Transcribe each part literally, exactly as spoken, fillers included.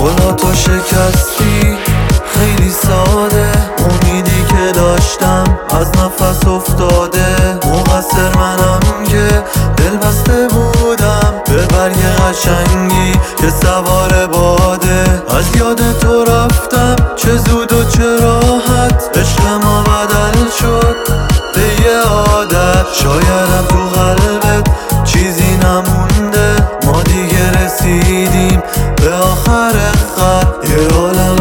قولاتو شکستی خیلی ساده، امیدی که داشتم از نفس افتاده. مقصر منم که دل بسته بودم به برگ قشنگی که سوار باده. از یاد تو رفتم چه زود و چه راحت، عشق ما بدل شد به یه عادت. شایدم تو قلبت چیزی نمونده، ما دیگه رسیدیم به آخر خط. یه عالم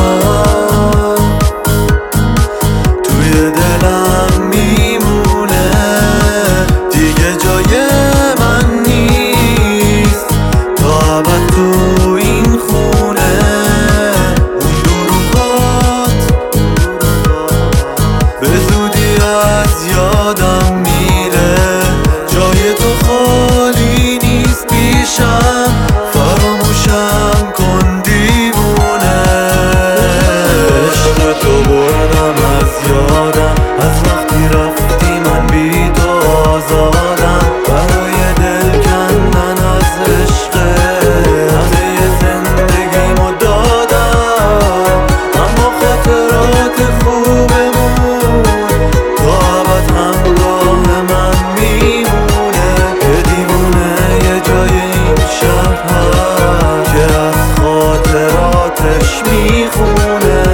توی دلم میمونه، دیگه جای من نیست تا ابد تو این خونه. اون دروغات به زودی از یادم میره، جای تو خالی نیست پیشم، فراموشم کن دیوونه. عشق تو بردم از یادم، از وقتی رفتی من بی تو آزادم. برای دل کندن از عشق همه زندگیمو دادم، اما خاطرات خوبمون تا ابد همراه من میمونه. یه دیوونه یه جای این شهر هست که از خاطراتش میخونه.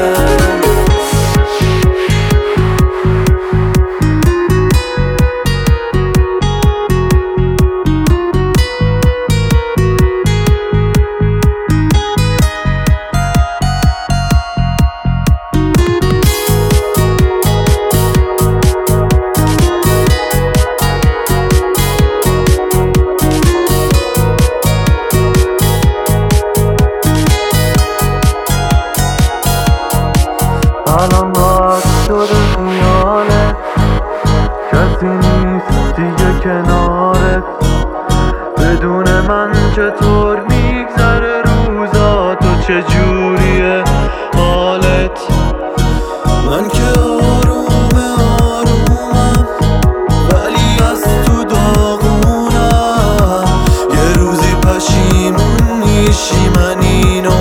الان راحت شده خیالت، کسی نیست دیگه کنارت. بدون من چطور میگذره روزات و چجوریه حالت؟ من که آروم آرومم ولی از تو داغونم. یه روزی پشیمون میشی من اینو